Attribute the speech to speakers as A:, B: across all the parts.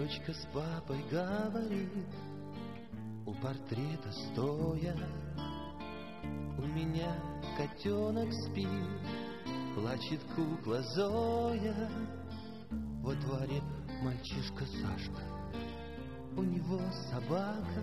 A: Дочка с папой говорит, у портрета стоя: у меня котенок спит, плачет кукла Зоя. Во дворе мальчишка Сашка, у него собака,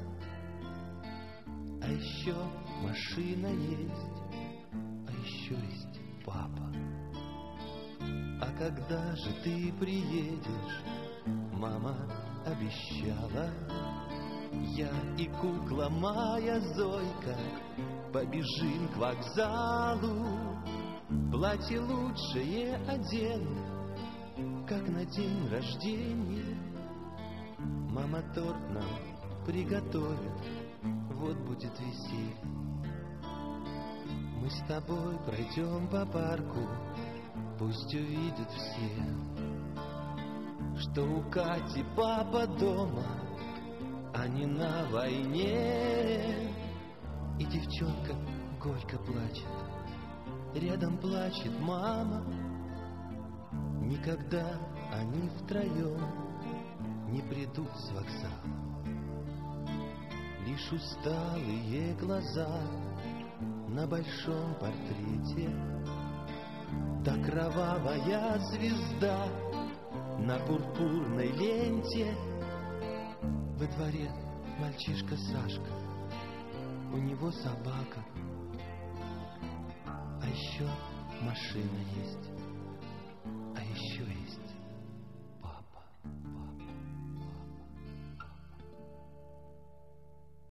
A: а еще машина есть, а еще есть папа. А когда же ты приедешь? Мама обещала. Я и кукла моя Зойка побежим к вокзалу, платье лучшее одену, как на день рождения. Мама торт нам приготовит, вот будет веселье. Мы с тобой пройдем по парку, пусть увидят все, что у Кати папа дома, а не на войне. И девчонка горько плачет, рядом плачет мама. Никогда они втроем не придут с вокзала. Лишь усталые глаза на большом портрете, да кровавая звезда на пурпурной ленте. Во дворе мальчишка Сашка, у него собака, а еще машина есть, а еще есть